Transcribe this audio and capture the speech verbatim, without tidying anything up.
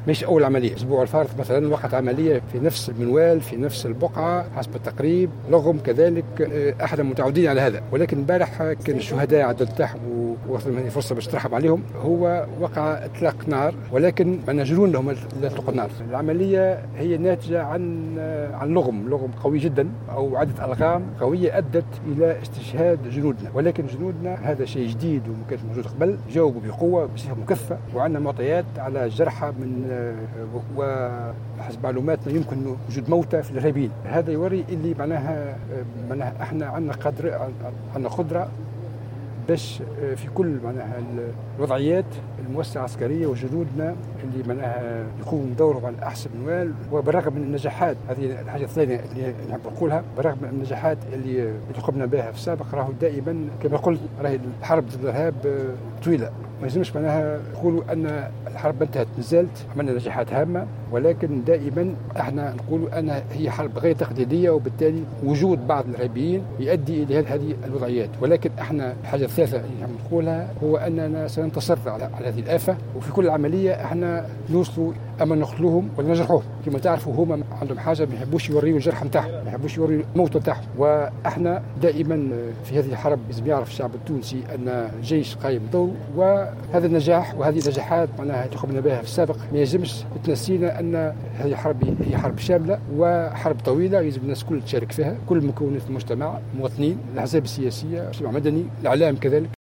مش أول عملية. الأسبوع الفارط مثلا وقعت عملية في نفس المنوال في نفس البقعة حسب التقريب. لغم كذلك. احنا متعودين على هذا، ولكن البارح كان الشهداء عدد تاعهم ووقت هذه فرصة باش ترحب عليهم. هو وقع اطلاق نار، ولكن معنا جنون لهم لا يطلقوا النار. العملية هي ناتجة عن عن لغم لغم قوي جدا أو عدة ألغام قوية أدت إلى استشهاد جنودنا، ولكن جنودنا هذا شيء جديد وما كانش موجود قبل، جاوبوا بقوة بصفة مكثفة، وعندنا معطيات على جرحى من وحسب معلوماتنا يمكن وجود موتى في الإرهابيين. هذا يوري اللي معناها معناها احنا عندنا قدر عندنا قدرة باش في كل معناها الوضعيات المؤسسة العسكرية وجنودنا اللي معناها يقوموا بدورهم على أحسن منوال. وبالرغم من النجاحات، هذه الحاجة الثانية اللي نحب نقولها، بالرغم من النجاحات اللي اللي قمنا بها في السابق، راهو دائما كما قلت راهي الحرب ضد الإرهاب طويلة. ما يلزمش معناها نقولوا أن الحرب انتهت، نزلت عملنا نجاحات هامة، ولكن دائما احنا نقولوا أن هي حرب غير تقليدية، وبالتالي وجود بعض الإرهابيين يؤدي إلى هذه الوضعيات. ولكن احنا الحاجة الثالثة اللي نقولها هو أننا سننتصر على هذه الآفة، وفي كل عملية احنا نوصلوا أما نقتلوهم ولا نجرحوهم. كما تعرفوا هما عندهم حاجة ما يحبوش يوريوا الجرح نتاعهم، ما يحبوش يوريوا الموت نتاعهم. واحنا دائما في هذه الحرب لازم يعرف الشعب التونسي أن الجيش قايم بدوره، وهذا النجاح وهذه النجاحات معناها اللي قمنا بها في السابق ما يلزمش تنسينا أن هذه حرب هي حرب شاملة وحرب طويلة، يجب الناس الكل تشارك فيها، كل مكونات المجتمع، المواطنين، الأحزاب السياسية، المجتمع المدني، الإعلام كذلك.